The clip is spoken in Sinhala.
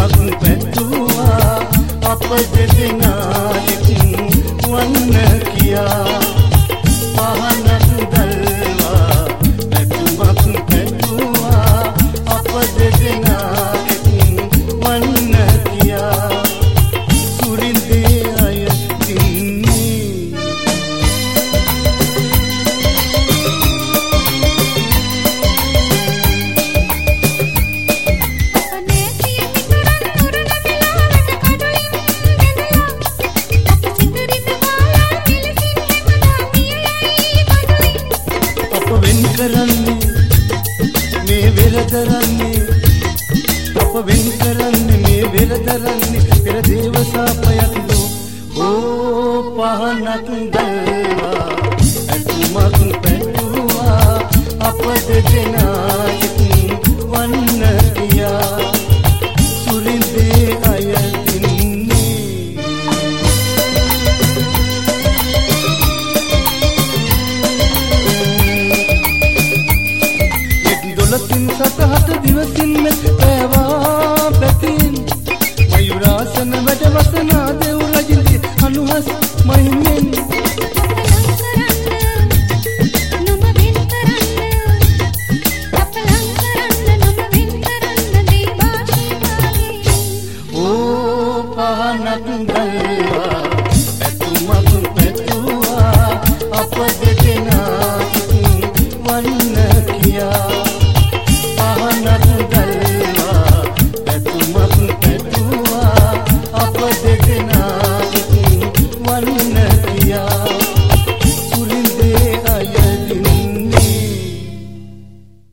ඇතුමක් පැතුවා අප දෙදෙනා වන්න කියා පහනක් දැල්වා ඇතුමක් පැතුවා අප දෙදෙනා වන්න කියා සුරින්දේ අය දින්නේ අප වෙන් කරන්නේ මේ වෙරදරන්නේ පෙර දේව සාපයක්ද ඕ පහනක් දැල්වා ඇතුමක් පැතුවා අප දෙදෙනා වන්න කියා සුරින්දේ අය දින්නේ දොළතින් සතහට දිවසින් මෙත් පෑවා පැතින් මයුරාසන වැඩ වසනා දෙව් රජින්දි අනුහස් මහිමෙන් ඕ පහනක් දැල්වා ඇතුමක් පැතුවා අප